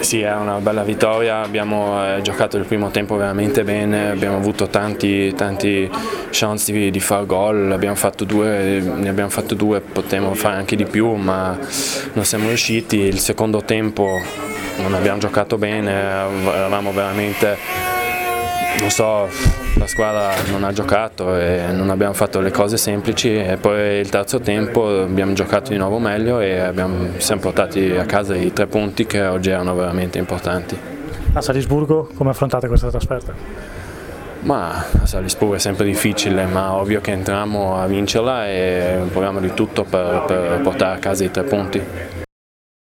Sì, è una bella vittoria, abbiamo giocato il primo tempo veramente bene, abbiamo avuto tanti chance di far gol, ne abbiamo fatto due, potremmo fare anche di più, ma non siamo riusciti. Il secondo tempo non abbiamo giocato bene, eravamo veramente, non so, la squadra non ha giocato e non abbiamo fatto le cose semplici, e poi il terzo tempo abbiamo giocato di nuovo meglio e siamo portati a casa i 3 punti che oggi erano veramente importanti. A Salisburgo come affrontate questa trasferta? Ma a Salisburgo è sempre difficile, ma ovvio che entriamo a vincerla e proviamo di tutto per portare a casa i 3 punti.